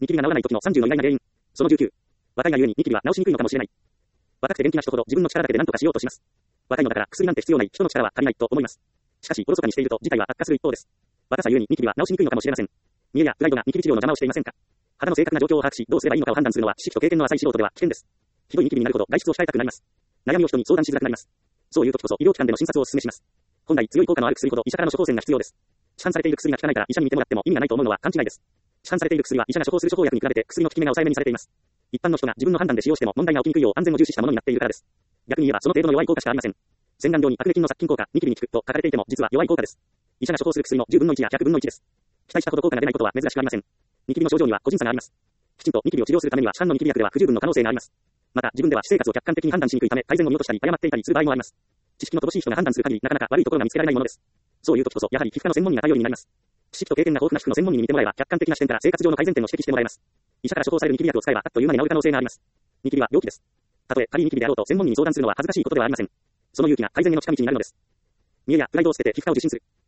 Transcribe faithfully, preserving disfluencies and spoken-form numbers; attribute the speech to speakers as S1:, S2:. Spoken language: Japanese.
S1: ニキビが治らない時のさんじゅうの意外な原因。そのじゅうきゅう。若いがゆえにニキビは治しにくいのかもしれない。若くて元気な人ほど自分の力だけで何とかしようとします。若いのだから薬なんて必要ない、人の力は足りないと思います。しかし、おろそかにしていると事態は悪化する一方です。若さゆえにニキビは治しにくいのかもしれません。見栄やプライドがニキビ治療の邪魔をしていませんか。肌の正確な状況を把握し、どうすればいいのかを判断するのは知識と経験の浅い素人では危険です。ひどいニキビになるほど外出を控えたくなります。悩みを人に相談しづらくなります。そういう時こそ医療機関での診察をお勧めします。本来強い効果のある薬ほど医者からの処方箋が必要です。市販されている薬が効かないから医者に見てもらっても意味がないと思うのは勘違いです。市販されている薬は医者が処方する処方薬に比べて薬の効き目が抑えめにされています。一般の人が自分の判断で使用しても問題が起きにくいよう安全を重視したものになっているからです。逆に言えばその程度の弱い効果しかありません。洗顔料に悪液の殺菌効果、ニキビに効くと書かれていても実は弱い効果です。医者が処方する薬のじゅうぶんのいちやひゃくぶんのいちです。期待したほど効果が出ないことは珍しくありません。ニキビの症状には個人差があります。きちんとニキビを治療するためには市販のニキビ薬では不十分の可能性があります。また自分では私生活を客観的に判断しにくいため改善を見落としたり誤っていたりする場合もあります。知識の乏しい人が判断する限りなかなか悪いところが見つけられないものです。そういう時こそやはり皮膚科の専門医が頼りになります。知識と経験が豊富な皮膚の専門医に見てもらえば客観的な視点から生活上の改善点を指摘してもらえます。医者から処方されるニキビ薬を使えばあっという間に治る可能性があります。ニキビは病気です。たとえ仮ニキビであろうと専門医に相談するのは恥ずかしいことではありません。その勇気が改善への近道になるのです。見栄やプライドを捨てて皮膚科を受診する。